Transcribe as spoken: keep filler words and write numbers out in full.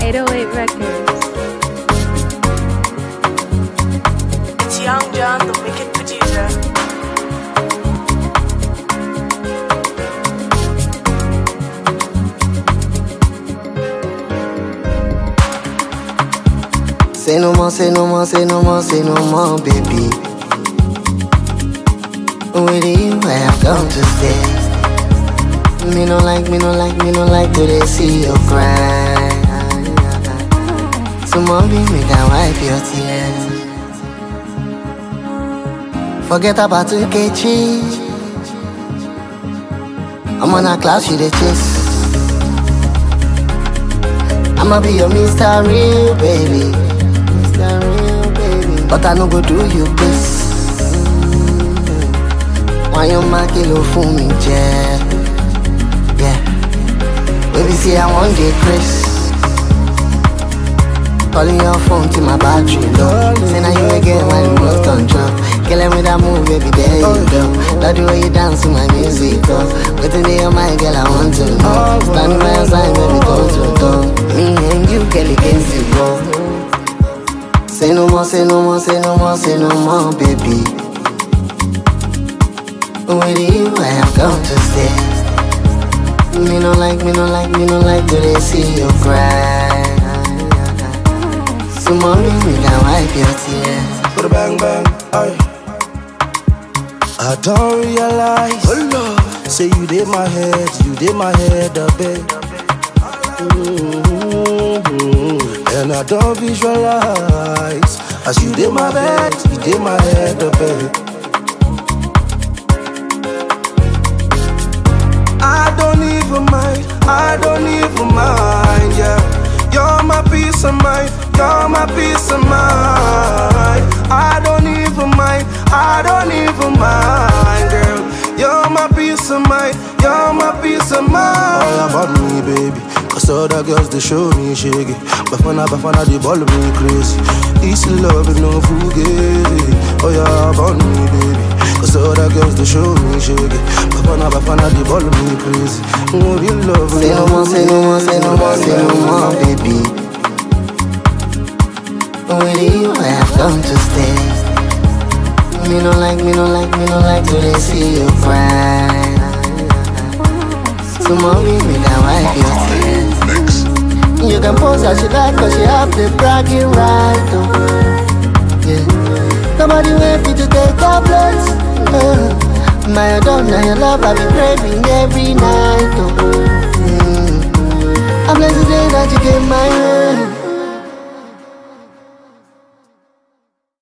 eight oh eight Records. It's Young John, the wicked producer. Say no more, say no more, say no more, say no more, baby. With you, I have come to stay. Me no like, me no like, me no like to they see you cry. So mommy, me can wipe your tears. Forget about Nkechi. I'm on a cloud, she the chase. I'ma be your Mister Real, baby. Mister Real, baby. But I no go do you this. Why you make it low for me, yeah? Yeah. Baby, see I want the Chris. Calling your phone to my battery low. Say now you again when you remote control. Killing with that move, baby, there you go. Love the way you dance to my music, oh. Within the your mind, girl, I want to know. Standing by your side, baby, go to go. Me and you, girl, against the wall. Say no more, say no more, say no more, say no more, baby. With you, I have come to stay. Me no like, me no like, me no like to they see you cry. So mommy, we can wipe your tears. Put a bang bang, aye. I don't realize, oh Lord. Say you did my head, you did my head a bit. Mm-hmm. And I don't visualize as you did my bed, you did my head a bit. I don't even mind, I don't even mind, yeah. You're my peace of mind, you're my peace of mind. I don't even mind, I don't even mind, girl. You're my peace of mind, you're my peace of mind. All about me, baby, cause all the girls, they show me shaggy. Bafana, bafana, they ball me crazy. Easy love and no fugazi. Oh yeah, about me, baby, cause all the girls, they show me shaggy. Bafana, bafana, they ball me crazy. Oh, real love. Say no more, say no more, say no more, say no more, baby. With you, I have come to stay. Me no like, me no like, me no like to they see you cry. So mommy, me can wipe your tears. You can pose as you like, cause you have the bragging right, oh. Yeah. Nobody wait for you to take your place. uh. My adult, now your love, I be craving every night, oh.